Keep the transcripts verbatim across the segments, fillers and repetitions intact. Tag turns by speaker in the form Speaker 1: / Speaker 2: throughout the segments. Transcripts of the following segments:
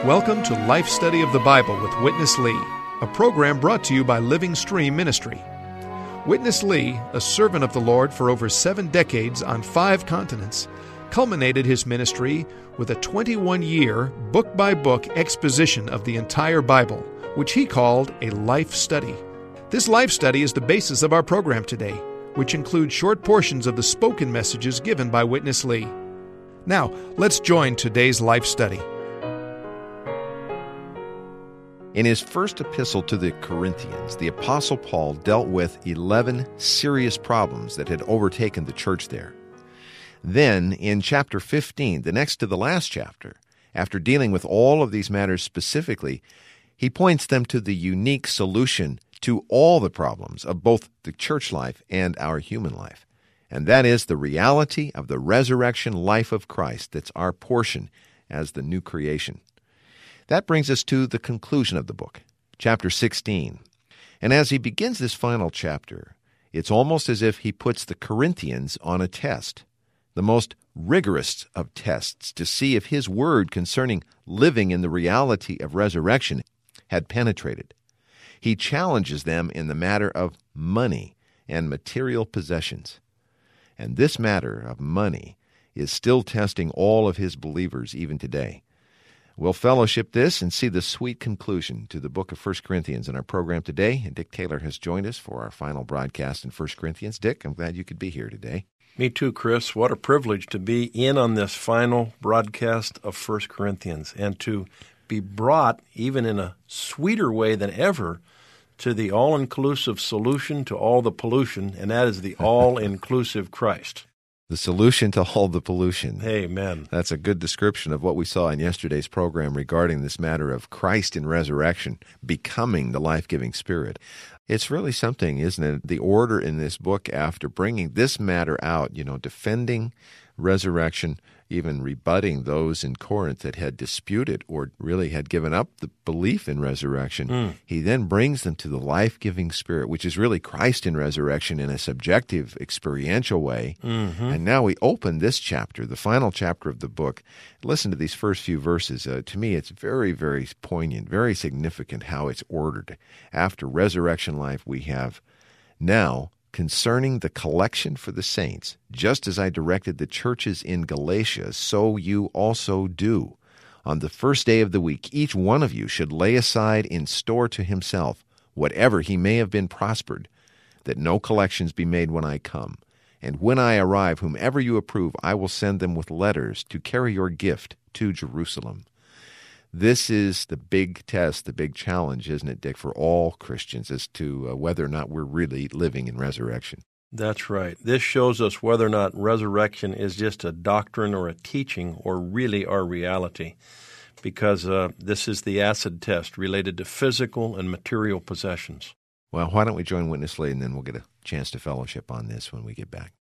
Speaker 1: Welcome to Life Study of the Bible with Witness Lee, a program brought to you by Living Stream Ministry. Witness Lee, a servant of the Lord for over seven decades on five continents, culminated his ministry with a twenty-one-year, book-by-book exposition of the entire Bible, which he called a life study. This life study is the basis of our program today, which includes short portions of the spoken messages given by Witness Lee. Now, let's join today's life study.
Speaker 2: In his first epistle to the Corinthians, the Apostle Paul dealt with eleven serious problems that had overtaken the church there. Then, in chapter fifteen, the next to the last chapter, after dealing with all of these matters specifically, he points them to the unique solution to all the problems of both the church life and our human life. And that is the reality of the resurrection life of Christ that's our portion as the new creation. That brings us to the conclusion of the book, chapter sixteen. And as he begins this final chapter, it's almost as if he puts the Corinthians on a test, the most rigorous of tests, to see if his word concerning living in the reality of resurrection had penetrated. He challenges them in the matter of money and material possessions. And this matter of money is still testing all of his believers even today. We'll fellowship this and see the sweet conclusion to the book of First Corinthians in our program today. And Dick Taylor has joined us for our final broadcast in First Corinthians. Dick, I'm glad you could be here today.
Speaker 3: Me too, Chris. What a privilege to be in on this final broadcast of First Corinthians and to be brought, even in a sweeter way than ever, to the all-inclusive solution to all the pollution, and that is the all-inclusive Christ.
Speaker 2: The solution to all the pollution.
Speaker 3: Amen.
Speaker 2: That's a good description of what we saw in yesterday's program regarding this matter of Christ in resurrection becoming the life-giving Spirit. It's really something, isn't it? The order in this book after bringing this matter out, you know, defending resurrection, even rebutting those in Corinth that had disputed or really had given up the belief in resurrection. Mm. He then brings them to the life-giving Spirit, which is really Christ in resurrection in a subjective, experiential way. Mm-hmm. And now we open this chapter, the final chapter of the book. Listen to these first few verses. Uh, to me, it's very, very poignant, very significant how it's ordered. After resurrection life, we have now concerning the collection for the saints, just as I directed the churches in Galatia, so you also do. On the first day of the week, each one of you should lay aside in store to himself whatever he may have been prospered, that no collections be made when I come. And when I arrive, whomever you approve, I will send them with letters to carry your gift to Jerusalem. This is the big test, the big challenge, isn't it, Dick, for all Christians as to uh, whether or not we're really living in resurrection.
Speaker 3: That's right. This shows us whether or not resurrection is just a doctrine or a teaching or really our reality, because uh, this is the acid test related to physical and material possessions.
Speaker 2: Well, why don't we join Witness Lee, and then we'll get a chance to fellowship on this when we get back.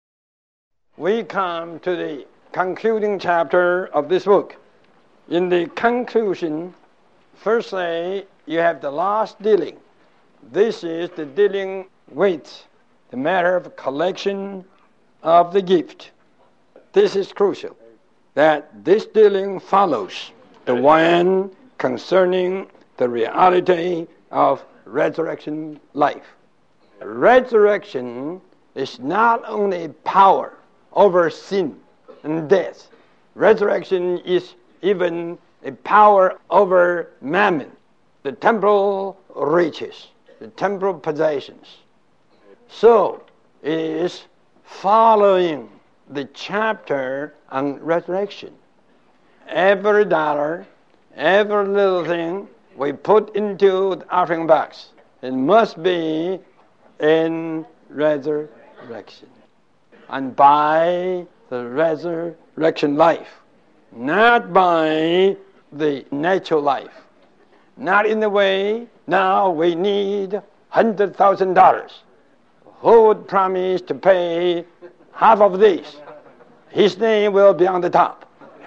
Speaker 4: We come to the concluding chapter of this book. In the conclusion, firstly, you have the last dealing. This is the dealing with the matter of collection of the gift. This is crucial, that this dealing follows the one concerning the reality of resurrection life. Resurrection is not only power over sin and death. Resurrection is even a power over mammon, the temporal riches, the temporal possessions. So, it is following the chapter on resurrection. Every dollar, every little thing we put into the offering box, it must be in resurrection. And by the resurrection life, not by the natural life. Not in the way, now we need one hundred thousand dollars. Who would promise to pay half of this? His name will be on the top.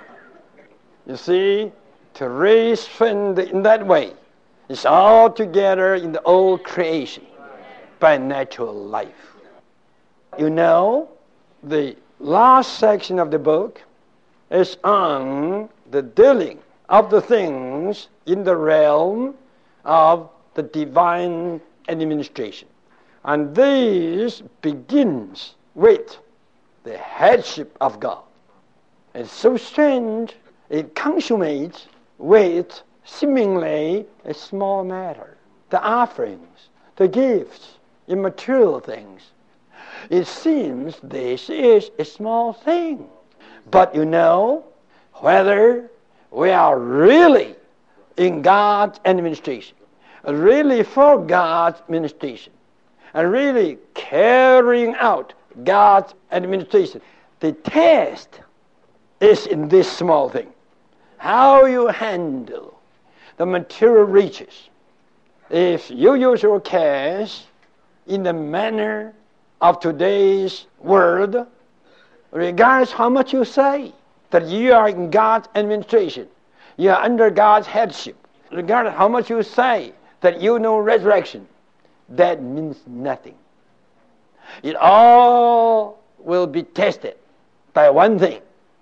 Speaker 4: You see, to raise fund in that way is altogether in the old creation by natural life. You know, the last section of the book is on the dealing of the things in the realm of the divine administration. And this begins with the headship of God. It's so strange, it consummates with seemingly a small matter. The offerings, the gifts, immaterial things. It seems this is a small thing. But you know, whether we are really in God's administration, really for God's administration, and really carrying out God's administration, the test is in this small thing. How you handle the material riches. If you use your cash in the manner of today's world, regardless how much you say that you are in God's administration, you are under God's headship, regardless how much you say that you know resurrection, that means nothing. It all will be tested by one thing: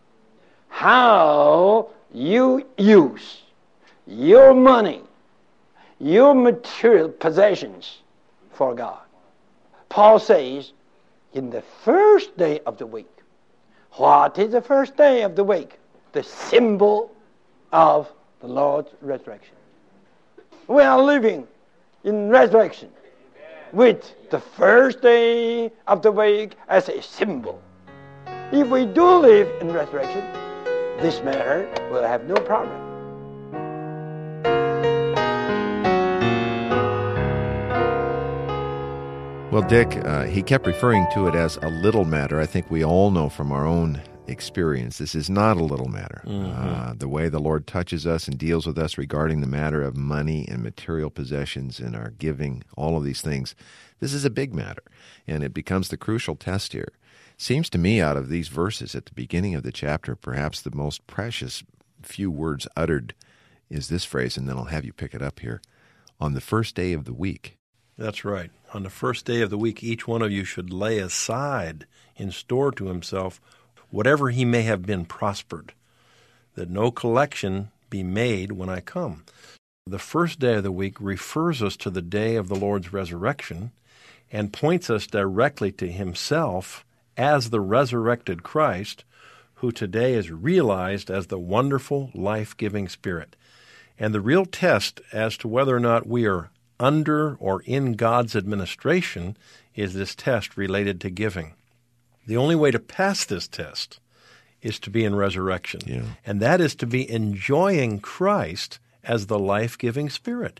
Speaker 4: how you use your money, your material possessions for God. Paul says, in the first day of the week. What is the first day of the week? The symbol of the Lord's resurrection. We are living in resurrection with the first day of the week as a symbol. If we do live in resurrection, this matter will have no problem.
Speaker 2: Well, Dick, uh, he kept referring to it as a little matter. I think we all know from our own experience this is not a little matter. Mm-hmm. Uh, the way the Lord touches us and deals with us regarding the matter of money and material possessions and our giving, all of these things, this is a big matter, and it becomes the crucial test here. Seems to me out of these verses at the beginning of the chapter, perhaps the most precious few words uttered is this phrase, and then I'll have you pick it up here. On the first day of the week.
Speaker 3: That's right. On the first day of the week, each one of you should lay aside in store to himself whatever he may have been prospered, that no collection be made when I come. The first day of the week refers us to the day of the Lord's resurrection and points us directly to himself as the resurrected Christ, who today is realized as the wonderful, life-giving Spirit. And the real test as to whether or not we are under or in God's administration is this test related to giving. The only way to pass this test is to be in resurrection.
Speaker 2: Yeah.
Speaker 3: And that is to be enjoying Christ as the life-giving Spirit.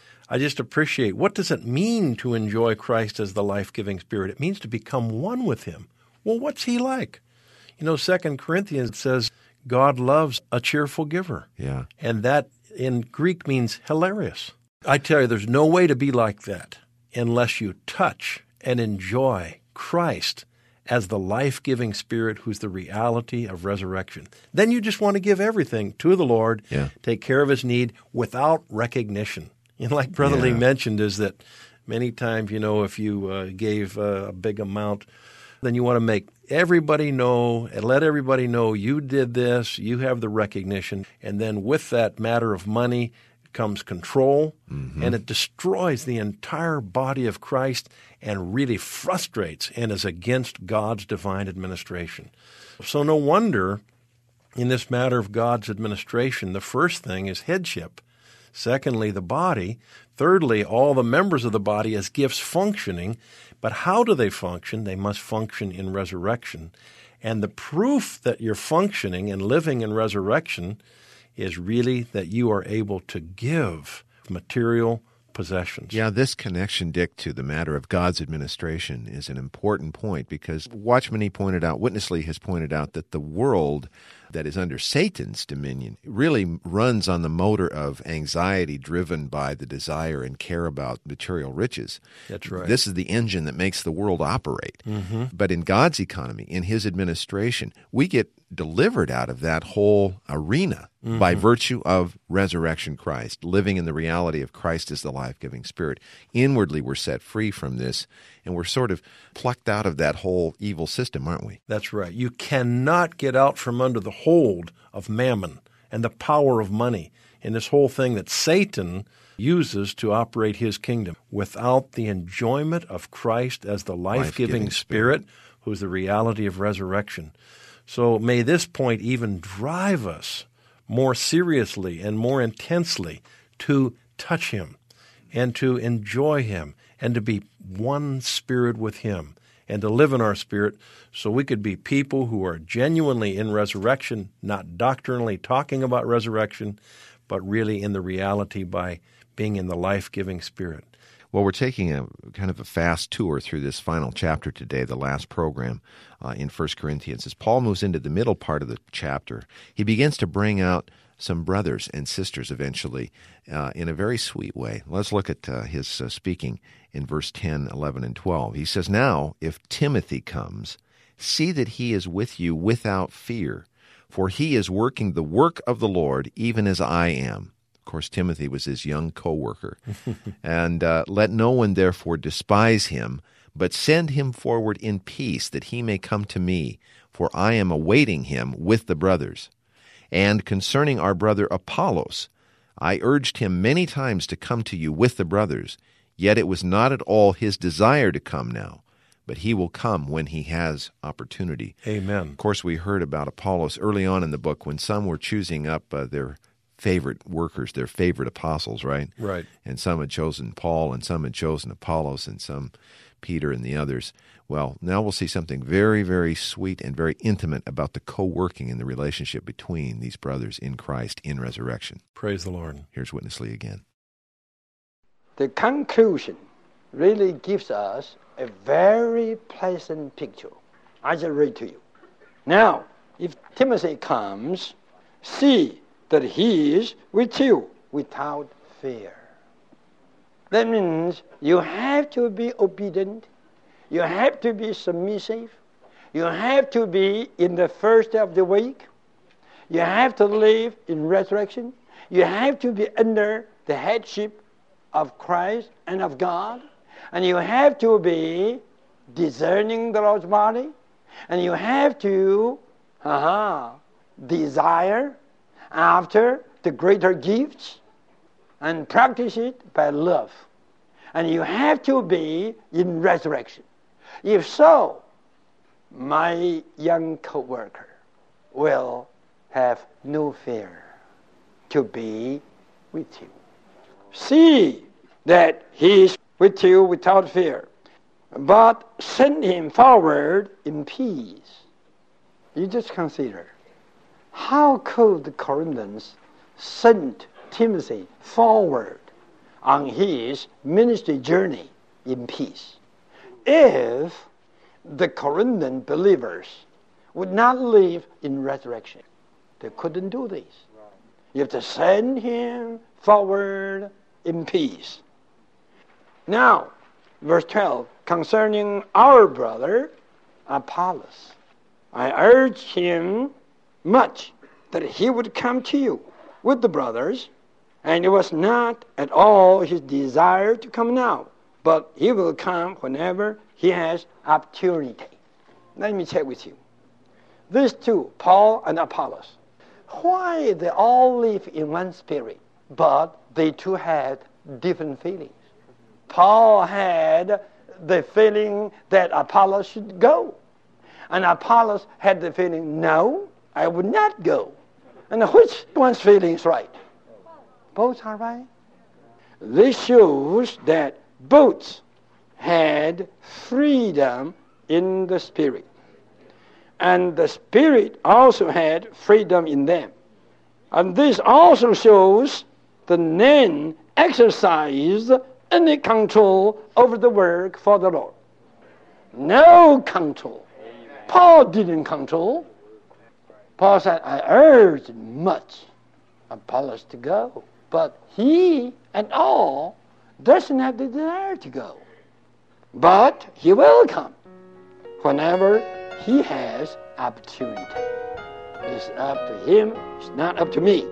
Speaker 3: I just appreciate, what does it mean to enjoy Christ as the life-giving Spirit? It means to become one with him. Well, what's he like? You know, Second Corinthians says God loves a cheerful giver.
Speaker 2: Yeah.
Speaker 3: And that in Greek means hilarious. I tell you, there's no way to be like that unless you touch and enjoy Christ as the life-giving Spirit who's the reality of resurrection. Then you just want to give everything to the Lord,
Speaker 2: yeah.
Speaker 3: take care of his need without recognition. And like Brother
Speaker 2: yeah.
Speaker 3: Lee mentioned is that many times, you know, if you uh, gave uh, a big amount, then you want to make everybody know and let everybody know you did this, you have the recognition. And then with that matter of money comes control, mm-hmm. and it destroys the entire body of Christ and really frustrates and is against God's divine administration. So no wonder in this matter of God's administration, the first thing is headship. Secondly, the body. Thirdly, all the members of the body as gifts functioning. But how do they function? They must function in resurrection. And the proof that you're functioning and living in resurrection is really that you are able to give material possessions.
Speaker 2: Yeah, this connection, Dick, to the matter of God's administration is an important point because Watchman Nee pointed out, Witness Lee has pointed out that the world that is under Satan's dominion really runs on the motor of anxiety driven by the desire and care about material riches.
Speaker 3: That's right.
Speaker 2: This is the engine that makes the world operate.
Speaker 3: Mm-hmm.
Speaker 2: But in God's economy, in his administration, we get delivered out of that whole arena mm-hmm. by virtue of resurrection Christ, living in the reality of Christ as the life-giving Spirit. Inwardly, we're set free from this, and we're sort of plucked out of that whole evil system, aren't we?
Speaker 3: That's right. You cannot get out from under the hold of mammon and the power of money and this whole thing that Satan uses to operate his kingdom without the enjoyment of Christ as the life-giving, life-giving Spirit, who's the reality of resurrection. So may this point even drive us more seriously and more intensely to touch him and to enjoy him and to be one spirit with him and to live in our spirit so we could be people who are genuinely in resurrection, not doctrinally talking about resurrection, but really in the reality by being in the life-giving Spirit.
Speaker 2: Well, we're taking a kind of a fast tour through this final chapter today, the last program uh, in First Corinthians. As Paul moves into the middle part of the chapter, he begins to bring out some brothers and sisters eventually uh, in a very sweet way. Let's look at uh, his uh, speaking in verse ten, eleven, and twelve. He says, "Now, if Timothy comes, see that he is with you without fear, for he is working the work of the Lord, even as I am." Of course, Timothy was his young co-worker. "And uh, let no one therefore despise him, but send him forward in peace, that he may come to me, for I am awaiting him with the brothers. And concerning our brother Apollos, I urged him many times to come to you with the brothers, yet it was not at all his desire to come now, but he will come when he has opportunity."
Speaker 3: Amen.
Speaker 2: Of course, we heard about Apollos early on in the book when some were choosing up uh, their favorite workers, their favorite apostles, right?
Speaker 3: Right.
Speaker 2: And some had chosen Paul, and some had chosen Apollos, and some Peter and the others. Well, now we'll see something very, very sweet and very intimate about the co-working and the relationship between these brothers in Christ in resurrection.
Speaker 3: Praise the Lord.
Speaker 2: Here's Witness Lee again.
Speaker 4: The conclusion really gives us a very pleasant picture. I just read to you. "Now, if Timothy comes, see that he is with you without fear." That means you have to be obedient. You have to be submissive. You have to be in the first of the week. You have to live in resurrection. You have to be under the headship of Christ and of God. And you have to be discerning the Lord's body. And you have to uh-huh, desire after the greater gifts and practice it by love. And you have to be in resurrection. If so, my young co-worker will have no fear to be with you. See that he is with you without fear, but send him forward in peace. You just consider, how could the Corinthians send Timothy forward on his ministry journey in peace if the Corinthian believers would not live in resurrection? They couldn't do this. You have to send him forward in peace. Now, verse twelve, concerning our brother Apollos, I urged him much that he would come to you with the brothers, and it was not at all his desire to come now, but he will come whenever he has opportunity. Let me check with you. These two, Paul and Apollos, why they all live in one spirit, but they two had different feelings? Paul had the feeling that Apollos should go, and Apollos had the feeling, no, I would not go. And which one's feeling is right? Both are right. This shows that both had freedom in the Spirit. And the Spirit also had freedom in them. And this also shows the men exercised any control over the work for the Lord. No control. Paul didn't control. Paul said, I urged much Apollos to go, but he at all doesn't have the desire to go. But he will come whenever he has opportunity. It's up to him, it's not up to me.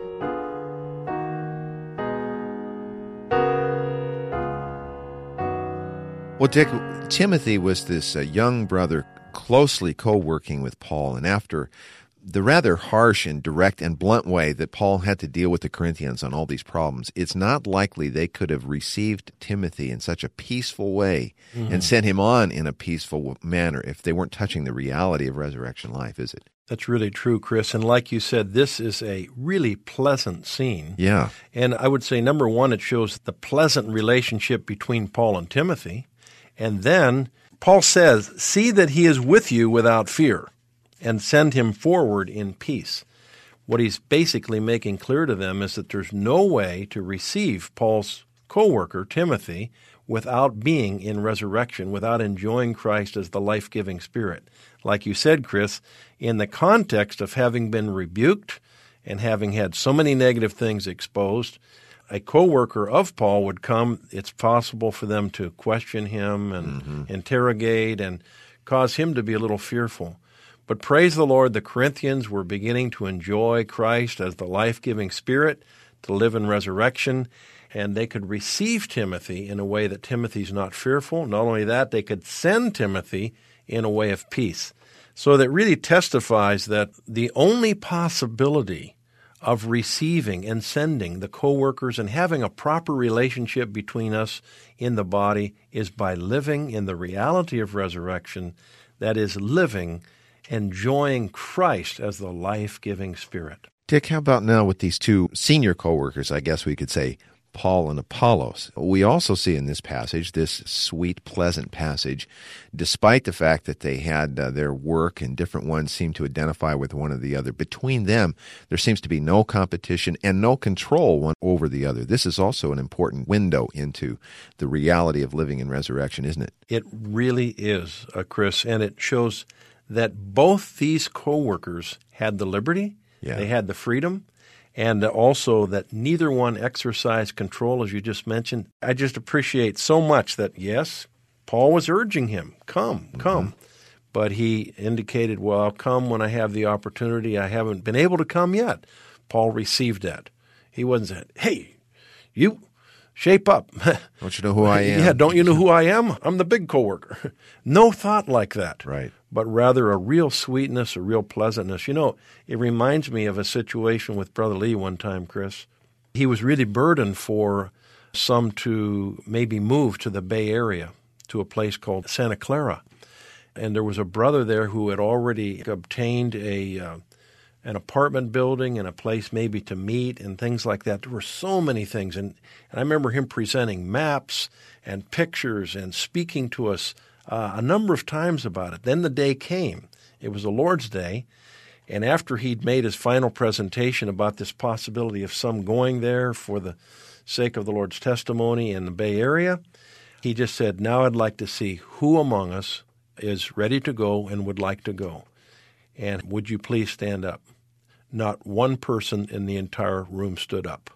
Speaker 2: Well, Dick, Timothy was this uh, young brother closely co-working with Paul, and after the rather harsh and direct and blunt way that Paul had to deal with the Corinthians on all these problems, it's not likely they could have received Timothy in such a peaceful way mm-hmm. and sent him on in a peaceful manner if they weren't touching the reality of resurrection life, is it?
Speaker 3: That's really true, Chris. And like you said, this is a really pleasant scene.
Speaker 2: Yeah.
Speaker 3: And I would say, number one, it shows the pleasant relationship between Paul and Timothy. And then Paul says, see that he is with you without fear, and send him forward in peace. What he's basically making clear to them is that there's no way to receive Paul's co-worker, Timothy, without being in resurrection, without enjoying Christ as the life-giving Spirit. Like you said, Chris, in the context of having been rebuked and having had so many negative things exposed, a co-worker of Paul would come. It's possible for them to question him and mm-hmm. interrogate and cause him to be a little fearful. But praise the Lord, the Corinthians were beginning to enjoy Christ as the life-giving Spirit, to live in resurrection, and they could receive Timothy in a way that Timothy's not fearful. Not only that, they could send Timothy in a way of peace. So that really testifies that the only possibility of receiving and sending the co-workers and having a proper relationship between us in the body is by living in the reality of resurrection, that is, living enjoying Christ as the life-giving Spirit.
Speaker 2: Dick, how about now with these two senior co-workers, I guess we could say, Paul and Apollos? We also see in this passage, this sweet, pleasant passage, despite the fact that they had uh, their work and different ones seem to identify with one or the other, between them, there seems to be no competition and no control one over the other. This is also an important window into the reality of living in resurrection, isn't it?
Speaker 3: It really is, uh, Chris, and it shows that both these co-workers had the liberty,
Speaker 2: yeah.
Speaker 3: they had the freedom, and also that neither one exercised control, as you just mentioned. I just appreciate so much that, yes, Paul was urging him, come, come. Mm-hmm. But he indicated, well, I'll come when I have the opportunity. I haven't been able to come yet. Paul received that. He wasn't saying, hey, you shape up.
Speaker 2: Don't you know who I am?
Speaker 3: Yeah, don't you know who I am? I'm the big coworker. No thought like that.
Speaker 2: Right.
Speaker 3: But rather a real sweetness, a real pleasantness. You know, it reminds me of a situation with Brother Lee one time, Chris. He was really burdened for some to maybe move to the Bay Area, to a place called Santa Clara. And there was a brother there who had already obtained a uh, an apartment building and a place maybe to meet and things like that. There were so many things. And, and I remember him presenting maps and pictures and speaking to us uh, a number of times about it. Then the day came. It was the Lord's Day. And after he'd made his final presentation about this possibility of some going there for the sake of the Lord's testimony in the Bay Area, he just said, now I'd like to see who among us is ready to go and would like to go. And would you please stand up? Not one person in the entire room stood up.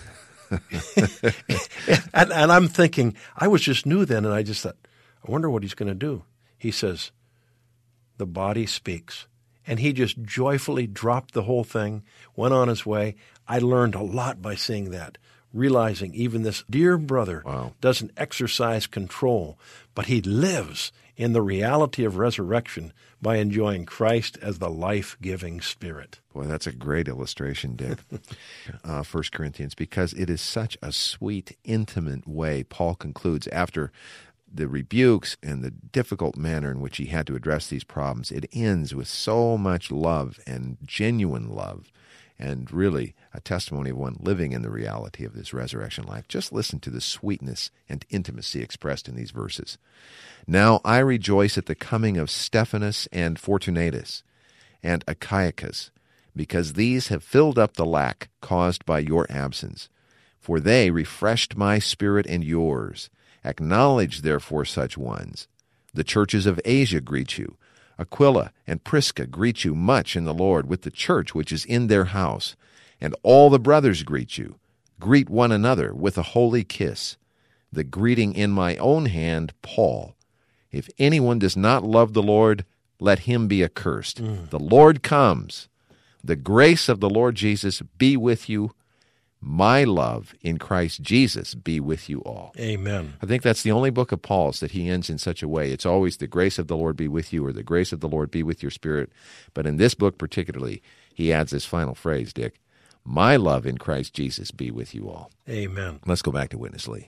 Speaker 3: and, and I'm thinking, I was just new then, and I just thought, I wonder what he's going to do. He says, the body speaks. And he just joyfully dropped the whole thing, went on his way. I learned a lot by seeing that, realizing even this dear brother
Speaker 2: wow.
Speaker 3: doesn't exercise control, but he lives in the reality of resurrection by enjoying Christ as the life-giving Spirit.
Speaker 2: Boy, that's a great illustration, Dick, uh, First Corinthians, because it is such a sweet, intimate way Paul concludes after the rebukes and the difficult manner in which he had to address these problems. It ends with so much love and genuine love, and really a testimony of one living in the reality of this resurrection life. Just listen to the sweetness and intimacy expressed in these verses. Now I rejoice at the coming of Stephanas and Fortunatus and Achaicus, because these have filled up the lack caused by your absence. For they refreshed my spirit and yours. Acknowledge therefore such ones. The churches of Asia greet you. Aquila and Prisca greet you much in the Lord with the church which is in their house. And all the brothers greet you. Greet one another with a holy kiss. The greeting in my own hand, Paul. If anyone does not love the Lord, let him be accursed. Mm. The Lord comes. The grace of the Lord Jesus be with you. My love in Christ Jesus be with you all.
Speaker 3: Amen.
Speaker 2: I think that's the only book of Paul's that he ends in such a way. It's always the grace of the Lord be with you, or the grace of the Lord be with your spirit. But in this book particularly, he adds this final phrase, Dick, my love in Christ Jesus be with you all.
Speaker 3: Amen.
Speaker 2: Let's go back to Witness Lee.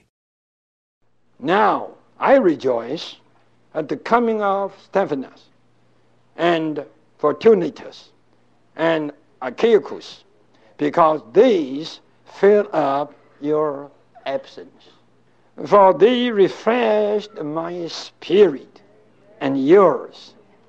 Speaker 4: Now I rejoice at the coming of Stephanas and Fortunatus and Achaicus, because these fill up your absence. For they refreshed my spirit and yours.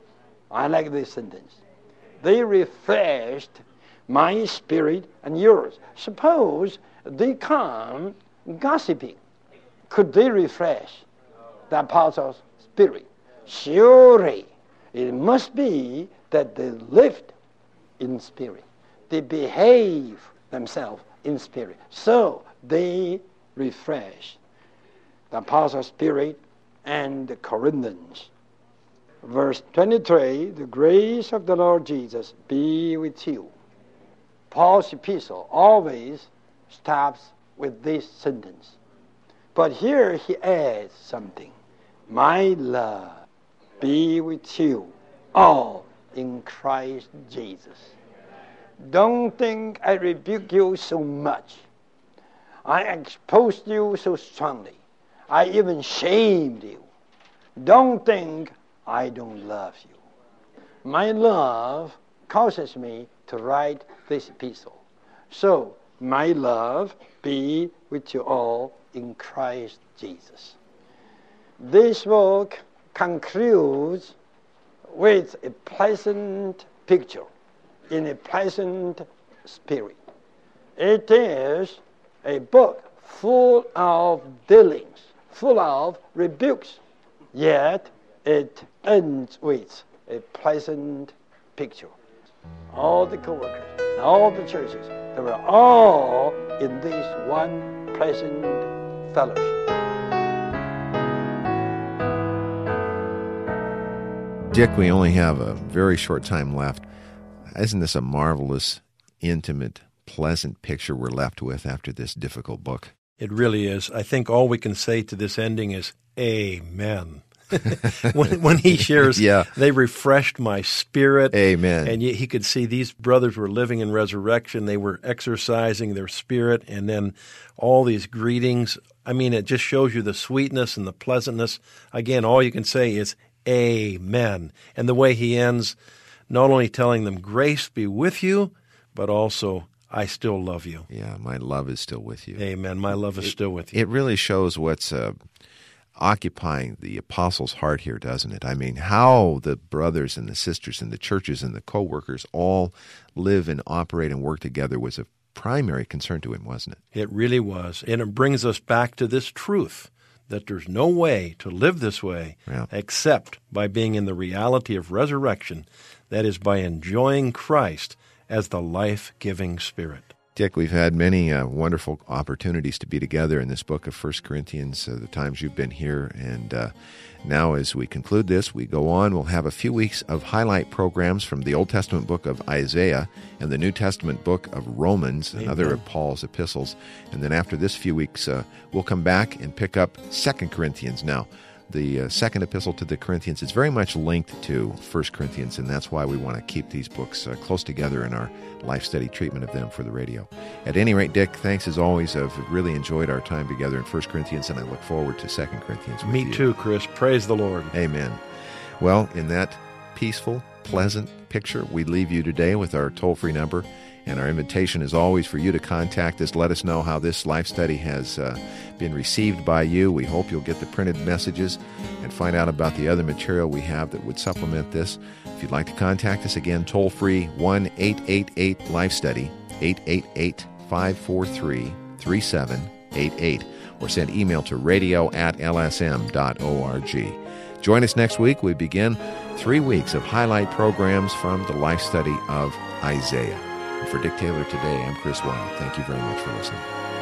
Speaker 4: I like this sentence. They refreshed my spirit and yours. Suppose they come gossiping. Could they refresh the apostles' spirit? Surely it must be that they lived in spirit. They behave themselves in spirit. So they refresh the apostles' spirit and the Corinthians. Verse twenty-three, the grace of the Lord Jesus be with you. Paul's epistle always stops with this sentence. But here he adds something. My love be with you all in Christ Jesus. Don't think I rebuke you so much. I exposed you so strongly. I even shamed you. Don't think I don't love you. My love causes me to write this epistle. So, my love be with you all in Christ Jesus. This book concludes with a pleasant picture in a pleasant spirit. It is a book full of dealings, full of rebukes, yet it ends with a pleasant picture. All the co-workers, all the churches, they were all in this one pleasant fellowship.
Speaker 2: Dick, we only have a very short time left. Isn't this a marvelous, intimate, pleasant picture we're left with after this difficult book?
Speaker 3: It really is. I think all we can say to this ending is amen. when, when he shares,
Speaker 2: yeah.
Speaker 3: They refreshed my spirit.
Speaker 2: Amen.
Speaker 3: And he could see these brothers were living in resurrection. They were exercising their spirit. And then all these greetings. I mean, it just shows you the sweetness and the pleasantness. Again, all you can say is amen. And the way he ends, not only telling them grace be with you, but also I still love you.
Speaker 2: Yeah, my love is still with you.
Speaker 3: Amen. My love is
Speaker 2: it,
Speaker 3: still with you.
Speaker 2: It really shows what's uh, occupying the apostles' heart here, doesn't it? I mean, how the brothers and the sisters and the churches and the co-workers all live and operate and work together was a primary concern to him, wasn't it?
Speaker 3: It really was. And it brings us back to this truth that there's no way to live this way
Speaker 2: yeah.
Speaker 3: except by being in the reality of resurrection, that is, by enjoying Christ as the life-giving Spirit.
Speaker 2: Dick, we've had many uh, wonderful opportunities to be together in this book of First Corinthians, uh, the times you've been here. And uh, now as we conclude this, we go on. We'll have a few weeks of highlight programs from the Old Testament book of Isaiah and the New Testament book of Romans,
Speaker 3: Amen.
Speaker 2: Another of Paul's epistles. And then after this few weeks, uh, we'll come back and pick up Second Corinthians now. The uh, second epistle to the Corinthians is very much linked to First Corinthians, and that's why we want to keep these books uh, close together in our life study treatment of them for the radio. At any rate, Dick, thanks as always. I've really enjoyed our time together in First Corinthians, and I look forward to Second Corinthians with
Speaker 3: Me
Speaker 2: you.
Speaker 3: too, Chris. Praise the Lord.
Speaker 2: Amen. Well, in that peaceful, pleasant picture, we leave you today with our toll-free number. And our invitation is always for you to contact us. Let us know how this life study has uh, been received by you. We hope you'll get the printed messages and find out about the other material we have that would supplement this. If you'd like to contact us, again, toll-free, one eight eight eight life study, eight eight eight, five four three, three seven eight eight, or send email to radio at l s m dot org. Join us next week. We begin three weeks of highlight programs from the life study of Isaiah. For Dick Taylor today, I'm Chris Wilde. Thank you very much for listening.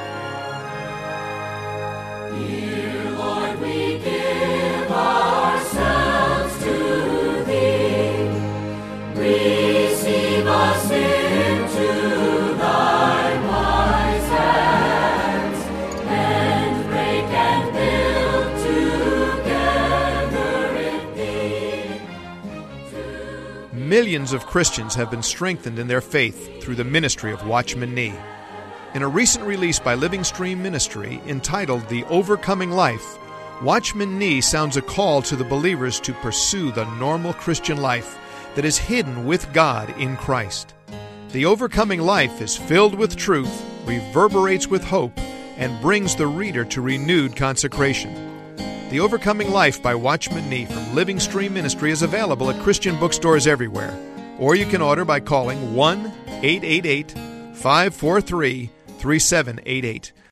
Speaker 5: Dear Lord, we give ourselves to Thee. Receive us into Thy wise hand.
Speaker 1: Millions of Christians have been strengthened in their faith through the ministry of Watchman Nee. In a recent release by Living Stream Ministry entitled The Overcoming Life, Watchman Nee sounds a call to the believers to pursue the normal Christian life that is hidden with God in Christ. The Overcoming Life is filled with truth, reverberates with hope, and brings the reader to renewed consecration. The Overcoming Life by Watchman Nee from Living Stream Ministry is available at Christian bookstores everywhere, or you can order by calling one eight eight eight, five four three, three seven eight eight.